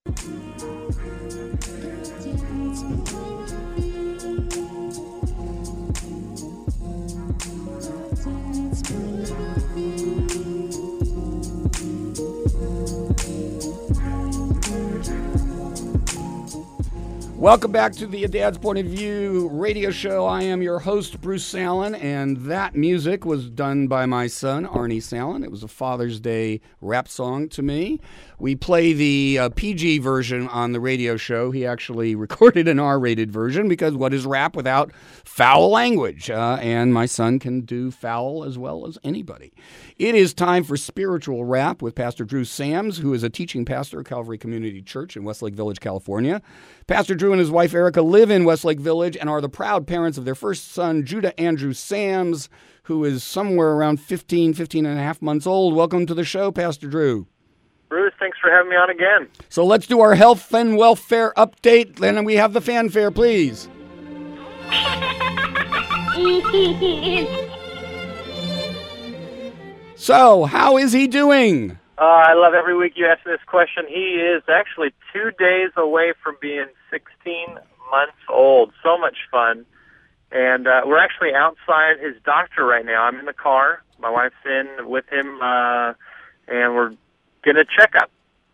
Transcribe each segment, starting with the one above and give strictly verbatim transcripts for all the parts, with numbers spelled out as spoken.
Welcome back to the A Dad's Point of View radio show. I am your host, Bruce Salen, and that music was done by my son, Arnie Salen. It was a Father's Day rap song to me. We play the uh, P G version on the radio show. He actually recorded an R-rated version because what is rap without foul language? Uh, and my son can do foul as well as anybody. It is time for Spiritual Rap with Pastor Drew Sams, who is a teaching pastor at Calvary Community Church in Westlake Village, California. Pastor Drew and his wife Erica live in Westlake Village and are the proud parents of their first son, Judah Andrew Sams, who is somewhere around fifteen, fifteen and a half months old. Welcome to the show, Pastor Drew. Bruce, thanks for having me on again. So let's do our health and welfare update. Then we have the fanfare, please. So, how is he doing? Uh, I love every week you ask me this question. He is actually two days away from being sixteen months old. So much fun. And uh, we're actually outside his doctor right now. I'm in the car. My wife's in with him, uh, and we're getting a checkup.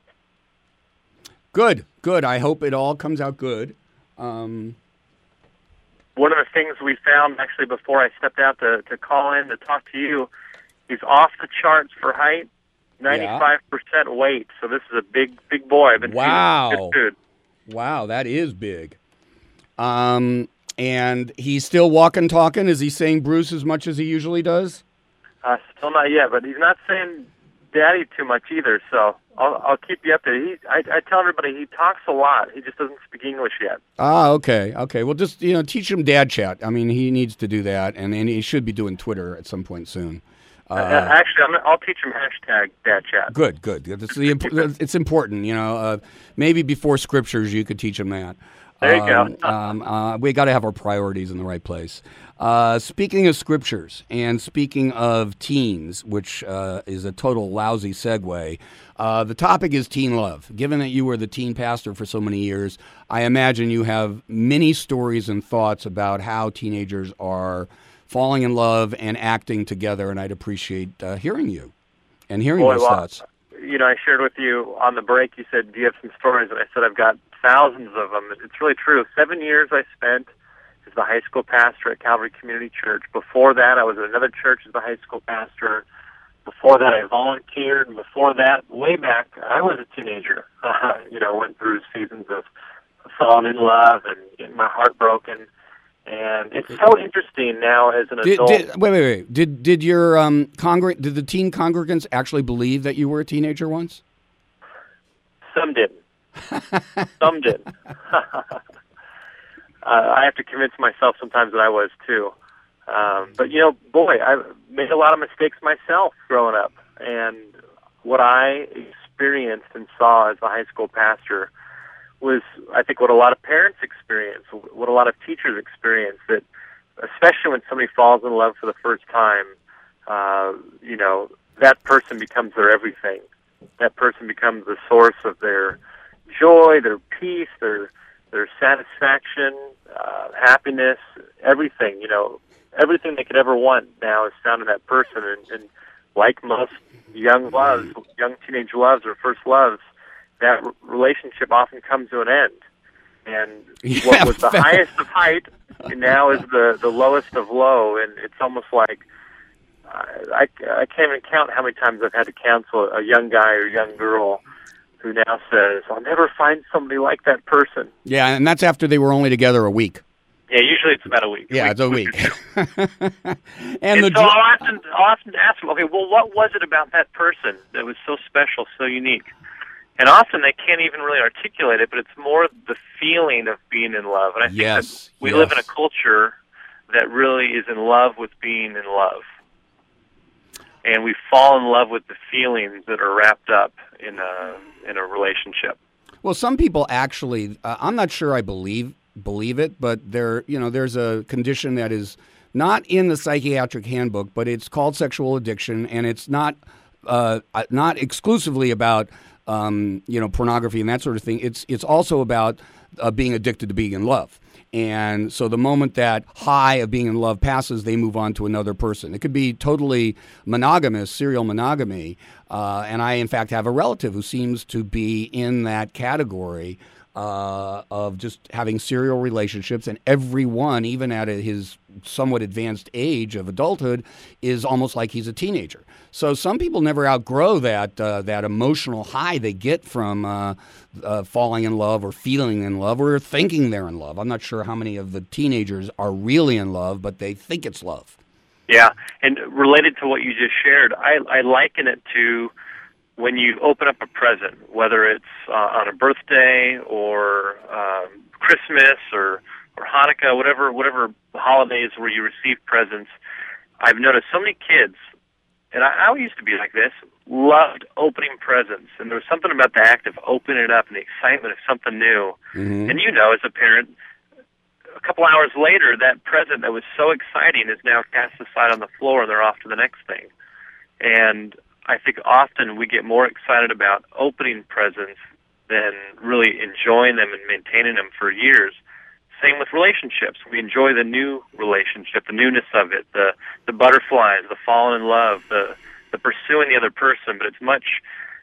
Good, good. I hope it all comes out good. Um... One of the things we found actually before I stepped out to, to call in to talk to you, he's off the charts for height. ninety-five percent yeah. weight, so this is a big, big boy. I've been wow. Good food. Wow, that is big. Um, and he's still walking, talking? Is he saying Bruce as much as he usually does? Uh, still not yet, but he's not saying Daddy too much either, so I'll, I'll keep you updated. He, I, I tell everybody he talks a lot. He just doesn't speak English yet. Ah, okay, okay. Well, just, you know, teach him dad chat. I mean, he needs to do that, and, and he should be doing Twitter at some point soon. Uh, uh, actually, I'm, I'll teach him hashtag dad chat. Good, good. It's, the, it's important, you know. Uh, maybe before scriptures, you could teach him that. There you um, go. um, uh, we got to have our priorities in the right place. Uh, speaking of scriptures and speaking of teens, which uh, is a total lousy segue, uh, the topic is teen love. Given that you were the teen pastor for so many years, I imagine you have many stories and thoughts about how teenagers are falling in love and acting together, and I'd appreciate uh, hearing you and hearing Boy, those well, thoughts. You know, I shared with you on the break, you said, do you have some stories? And I said, I've got thousands of them. It's really true. Seven years I spent as the high school pastor at Calvary Community Church. Before that, I was at another church as the high school pastor. Before that, I volunteered. And before that, way back, I was a teenager. Uh, you know, went through seasons of falling in love and getting my heart broken. And it's so interesting now as an did, adult. Did, wait, wait, wait. Did did your um congr- did the teen congregants actually believe that you were a teenager once? Some didn't. Some didn't. uh, I have to convince myself sometimes that I was too. Um, but you know, boy, I made a lot of mistakes myself growing up, and what I experienced and saw as a high school pastor was, I think, what a lot of parents experience, what a lot of teachers experience, that especially when somebody falls in love for the first time, uh, you know, that person becomes their everything. That person becomes the source of their joy, their peace, their their satisfaction, uh, happiness, everything, you know, everything they could ever want now is found in that person. And, and like most young loves, young teenage loves or first loves, that relationship often comes to an end. And yeah, what was the highest of height now is the, the lowest of low. And it's almost like, uh, I, I can't even count how many times I've had to counsel a young guy or young girl who now says, I'll never find somebody like that person. Yeah, and that's after they were only together a week. Yeah, usually it's about a week. Yeah, a it's a week. and and the so I'll often, I'll often ask them, okay, well, what was it about that person that was so special, so unique? And often they can't even really articulate it, but it's more the feeling of being in love. And I think yes, that we yes. live in a culture that really is in love with being in love. And we fall in love with the feelings that are wrapped up in a in a relationship. Well, some people actually, uh, I'm not sure I believe believe it, but there, you know, there's a condition that is not in the psychiatric handbook, but it's called sexual addiction, and it's not uh, not exclusively about um, you know, pornography and that sort of thing. It's it's also about uh, being addicted to being in love. And so the moment that high of being in love passes, they move on to another person. It could be totally monogamous, serial monogamy. Uh, and I, in fact, have a relative who seems to be in that category uh, of just having serial relationships. And everyone, even at his somewhat advanced age of adulthood, is almost like he's a teenager. So some people never outgrow that uh, that emotional high they get from uh, uh, falling in love or feeling in love or thinking they're in love. I'm not sure how many of the teenagers are really in love, but they think it's love. Yeah, and related to what you just shared, I, I liken it to when you open up a present, whether it's uh, on a birthday or um, Christmas or, or Hanukkah, whatever whatever holidays where you receive presents. I've noticed so many kids, and I, I used to be like this, loved opening presents. And there was something about the act of opening it up and the excitement of something new. Mm-hmm. And you know, as a parent, a couple hours later, that present that was so exciting is now cast aside on the floor and they're off to the next thing. And I think often we get more excited about opening presents than really enjoying them and maintaining them for years. Same with relationships. We enjoy the new relationship, the newness of it, the the butterflies, the falling in love, the the pursuing the other person, but it's much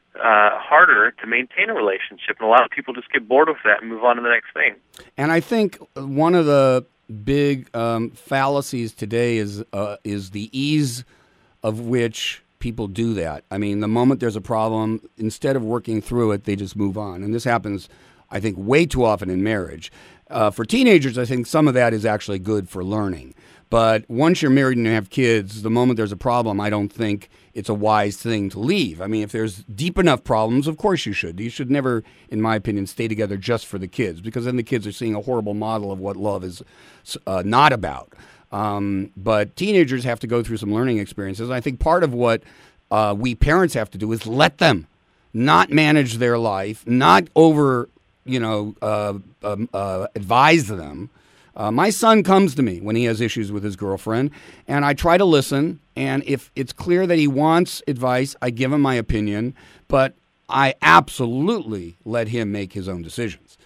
uh, harder to maintain a relationship, and a lot of people just get bored with that and move on to the next thing. And I think one of the big um, fallacies today is uh, is the ease of which people do that. I mean, the moment there's a problem, instead of working through it, they just move on. And this happens, I think, way too often in marriage. Uh, for teenagers, I think some of that is actually good for learning. But once you're married and you have kids, the moment there's a problem, I don't think it's a wise thing to leave. I mean, if there's deep enough problems, of course you should. You should never, in my opinion, stay together just for the kids, because then the kids are seeing a horrible model of what love is uh, not about. Um, but teenagers have to go through some learning experiences. I think part of what uh, we parents have to do is let them not manage their life, not over, you know, uh, um, uh, advise them. Uh, my son comes to me when he has issues with his girlfriend, and I try to listen. And if it's clear that he wants advice, I give him my opinion, but I absolutely let him make his own decisions.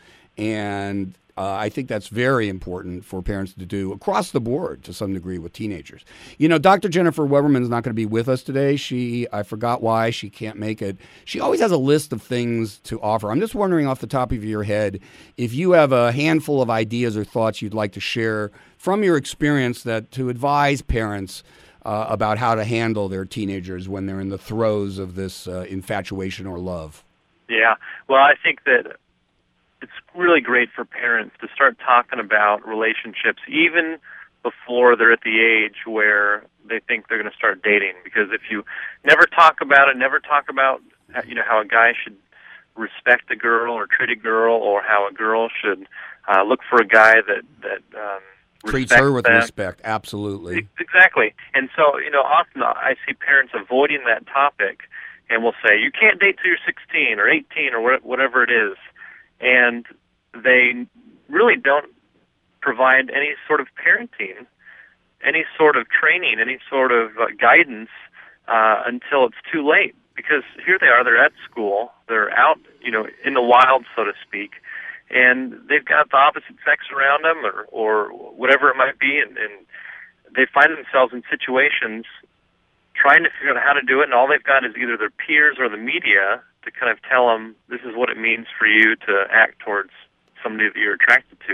And Uh, I think that's very important for parents to do across the board to some degree with teenagers. You know, Doctor Jennifer Weberman is not going to be with us today. She, I forgot why she can't make it. She always has a list of things to offer. I'm just wondering off the top of your head if you have a handful of ideas or thoughts you'd like to share from your experience that to advise parents uh, about how to handle their teenagers when they're in the throes of this uh, infatuation or love. Yeah, well, I think that it's really great for parents to start talking about relationships even before they're at the age where they think they're going to start dating. Because if you never talk about it, never talk about, you know, how a guy should respect a girl or treat a girl, or how a girl should uh, look for a guy that that um, treats her with them. respect. Absolutely, exactly. And so, you know, often I see parents avoiding that topic, and will say, "You can't date till you're sixteen or eighteen or whatever it is." And they really don't provide any sort of parenting, any sort of training, any sort of uh, guidance uh, until it's too late. Because here they are, they're at school, they're out, you know, in the wild, so to speak, and they've got the opposite sex around them, or, or whatever it might be, and, and they find themselves in situations trying to figure out how to do it, and all they've got is either their peers or the media to kind of tell them this is what it means for you to act towards somebody that you're attracted to.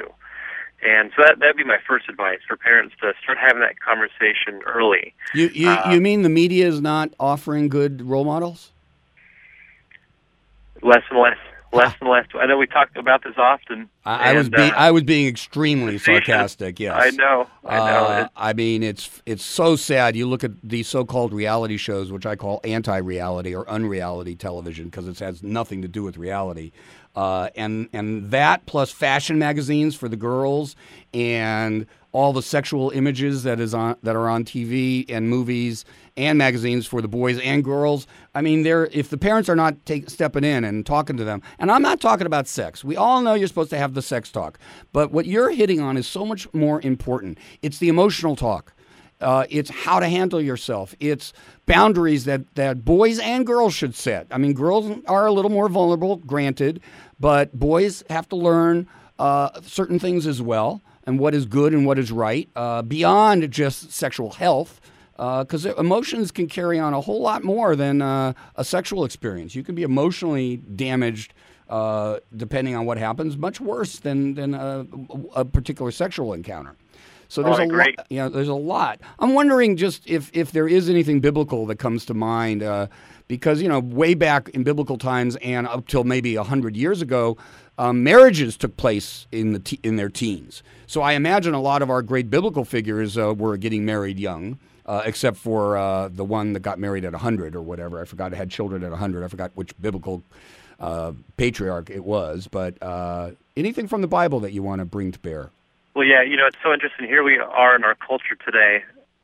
And so that that'd be my first advice for parents, to start having that conversation early. You you, uh, you mean the media is not offering good role models? Less and less. Less and less. I know we talk about this often. I, I and, was being uh, I was being extremely sarcastic. Yes, I know. I know. Uh, I mean, it's it's so sad. You look at these so-called reality shows, which I call anti-reality or unreality television, because it has nothing to do with reality. Uh, and and that plus fashion magazines for the girls, and all the sexual images that is on that are on T V and movies and magazines for the boys and girls. I mean, they're, if the parents are not take, stepping in and talking to them, and I'm not talking about sex. We all know you're supposed to have the sex talk, but what you're hitting on is so much more important. It's the emotional talk. Uh, it's how to handle yourself. It's boundaries that, that boys and girls should set. I mean, girls are a little more vulnerable, granted, but boys have to learn uh, certain things as well, and what is good and what is right, uh, beyond just sexual health, because uh, emotions can carry on a whole lot more than uh, a sexual experience. You can be emotionally damaged uh, depending on what happens, much worse than, than a, a particular sexual encounter. So there's oh, I a lot. Yeah, you know, there's a lot. I'm wondering just if, if there is anything biblical that comes to mind, uh, because you know, way back in biblical times and up till maybe a hundred years ago, um, marriages took place in the te- in their teens. So I imagine a lot of our great biblical figures uh, were getting married young, uh, except for uh, the one that got married at a hundred or whatever. I forgot. Had children at a hundred. I forgot which biblical uh, patriarch it was. But uh, anything from the Bible that you want to bring to bear? Well, yeah, you know, it's so interesting. Here we are in our culture today.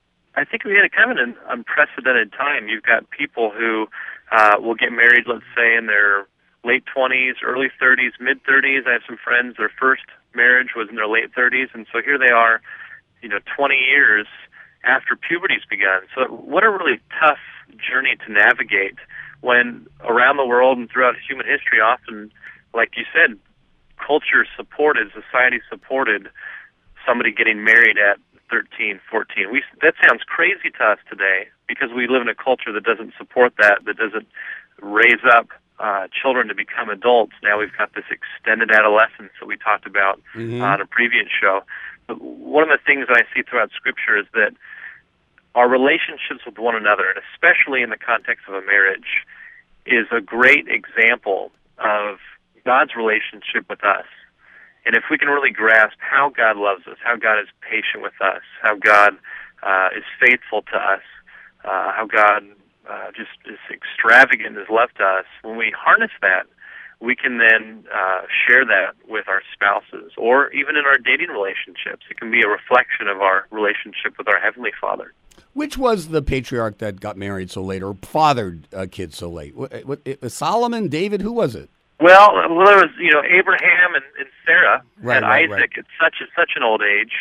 I think we had a kind of an unprecedented time. You've got people who uh, will get married, let's say, in their late twenties, early thirties, mid-thirties. I have some friends, their first marriage was in their late thirties, and so here they are, you know, twenty years after puberty's begun. So what a really tough journey to navigate when around the world and throughout human history, often, like you said, culture supported, society supported somebody getting married at thirteen, fourteen. We, that sounds crazy to us today because we live in a culture that doesn't support that, that doesn't raise up uh, children to become adults. Now we've got this extended adolescence that we talked about mm-hmm. on a previous show. But one of the things that I see throughout Scripture is that our relationships with one another, and especially in the context of a marriage, is a great example of God's relationship with us. And if we can really grasp how God loves us, how God is patient with us, how God uh, is faithful to us, uh, how God uh, just is extravagant in His love to us, when we harness that, we can then uh, share that with our spouses, or even in our dating relationships. It can be a reflection of our relationship with our Heavenly Father. Which was the patriarch that got married so late, or fathered uh, kids so late? What, what, it, Solomon, David, who was it? Well, well, there was, you know, Abraham and, and Sarah right, and right, Isaac right. at such a, such an old age.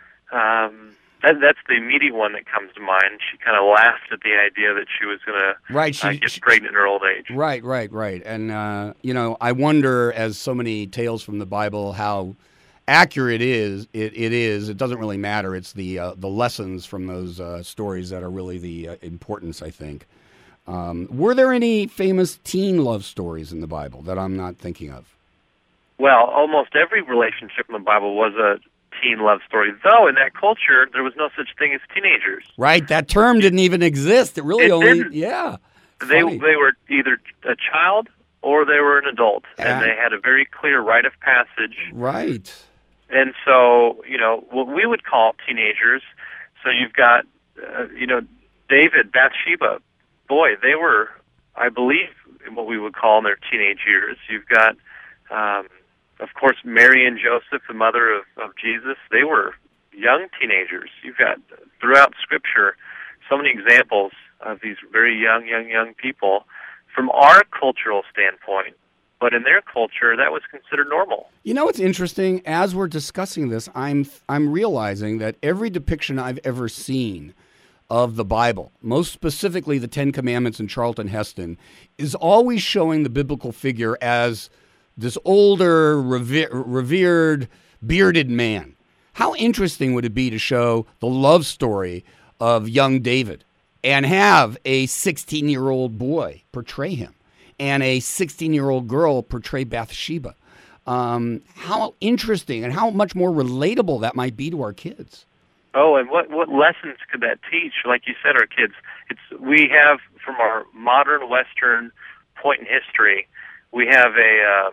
Um, that, that's the immediate one that comes to mind. She kind of laughed at the idea that she was going to right, she, uh, get she, pregnant in her old age. Right, right, right. And, uh, you know, I wonder, as so many tales from the Bible, how accurate it is. It, it is. It doesn't really matter. It's the uh, the lessons from those uh, stories that are really the uh, importance, I think. Um, were there any famous teen love stories in the Bible that I'm not thinking of? Well, almost every relationship in the Bible was a teen love story, though in that culture there was no such thing as teenagers. Right, that term didn't even exist. It really it only, didn't. yeah. They funny. they were either a child or they were an adult, yeah. and they had a very clear rite of passage. Right. And so, you know, what we would call teenagers. So you've got, uh, you know, David, Bathsheba. Boy, they were, I believe, what we would call in their teenage years. You've got, um, of course, Mary and Joseph, the mother of, of Jesus. They were young teenagers. You've got, throughout Scripture, so many examples of these very young, young, young people from our cultural standpoint. But in their culture, that was considered normal. You know what's interesting? As we're discussing this, I'm I'm realizing that every depiction I've ever seen of the Bible, most specifically the Ten Commandments and Charlton Heston, is always showing the biblical figure as this older, rever- revered, bearded man. How interesting would it be to show the love story of young David and have a sixteen-year-old boy portray him and a sixteen-year-old girl portray Bathsheba? Um, how interesting and how much more relatable that might be to our kids. Oh, and what what lessons could that teach? Like you said, our kids. It's we have from our modern Western point in history, we have a. Um,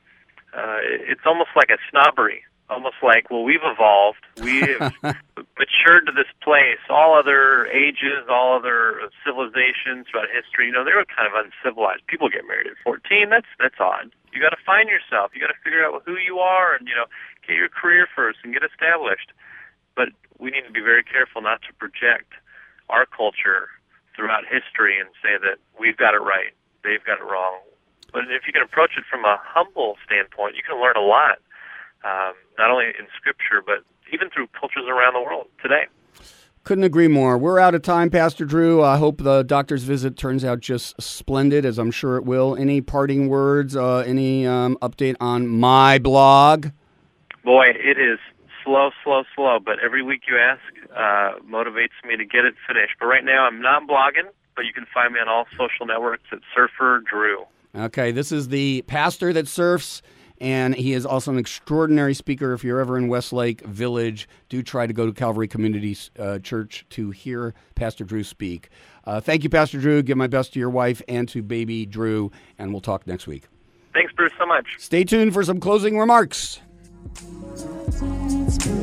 uh, it's almost like a snobbery, almost like well, we've evolved, we've matured to this place. All other ages, all other civilizations throughout history, you know, they were kind of uncivilized. People get married at fourteen. That's that's odd. You got to find yourself. You got to figure out who you are, and you know, get your career first and get established. But we need to be very careful not to project our culture throughout history and say that we've got it right, they've got it wrong. But if you can approach it from a humble standpoint, you can learn a lot, um, not only in Scripture, but even through cultures around the world today. Couldn't agree more. We're out of time, Pastor Drew. I hope the doctor's visit turns out just splendid, as I'm sure it will. Any parting words, uh, any um, update on my blog? Boy, it is slow, slow, slow, but every week you ask uh, motivates me to get it finished. But right now I'm not blogging, but you can find me on all social networks at Surfer Drew. Okay, this is the pastor that surfs, and he is also an extraordinary speaker. If you're ever in Westlake Village, do try to go to Calvary Community uh, Church to hear Pastor Drew speak. Uh, thank you, Pastor Drew. Give my best to your wife and to baby Drew, and we'll talk next week. Thanks, Bruce, so much. Stay tuned for some closing remarks. It's